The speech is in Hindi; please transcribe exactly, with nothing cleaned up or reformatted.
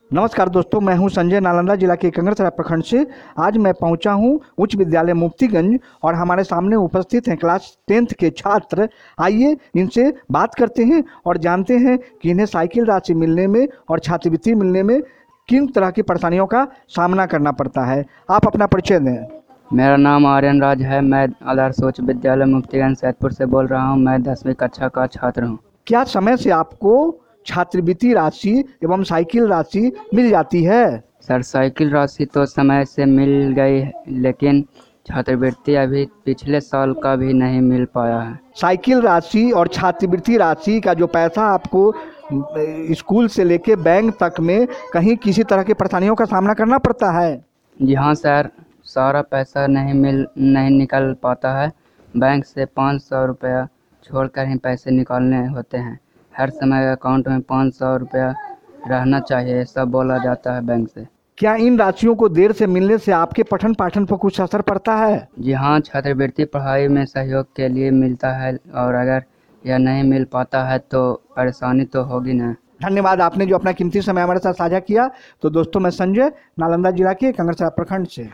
नमस्कार दोस्तों, मैं हूं संजय, नालंदा जिला के कंगड़सराय प्रखंड से। आज मैं पहुंचा हूं उच्च विद्यालय मुफ्तीगंज और हमारे सामने उपस्थित हैं क्लास टेंथ के छात्र। आइए इनसे बात करते हैं और जानते हैं कि इन्हें साइकिल राशि मिलने में और छात्रवृत्ति मिलने में किन तरह की परेशानियों का सामना करना पड़ता है। आप अपना परिचय दें। मेरा नाम आर्यन राज है। मैं आदर्श उच्च विद्यालय मुफ्तीगंज सैदपुर से बोल रहा हूं। मैं दसवीं कक्षा का छात्र हूं। क्या समय से आपको छात्रवृत्ति राशि एवं साइकिल राशि मिल जाती है? सर, साइकिल राशि तो समय से मिल गई है, लेकिन छात्रवृत्ति अभी पिछले साल का भी नहीं मिल पाया है। साइकिल राशि और छात्रवृत्ति राशि का जो पैसा आपको स्कूल से लेके बैंक तक में कहीं किसी तरह की परेशानियों का सामना करना पड़ता है? जी हाँ सर, सारा पैसा नहीं मिल नहीं निकल पाता है। बैंक से पाँच सौ रुपया छोड़कर ही पैसे निकालने होते हैं। हर समय अकाउंट में पाँच सौ रुपया रहना चाहिए, सब बोला जाता है बैंक से। क्या इन राशियों को देर से मिलने से आपके पठन पाठन पर कुछ असर पड़ता है? जी हाँ, छात्रवृत्ति पढ़ाई में सहयोग के लिए मिलता है और अगर यह नहीं मिल पाता है तो परेशानी तो होगी ना। धन्यवाद, आपने जो अपना कीमती समय हमारे साथ साझा किया। तो दोस्तों, मैं संजय, नालंदा जिला के कंगड़सराय प्रखंड से।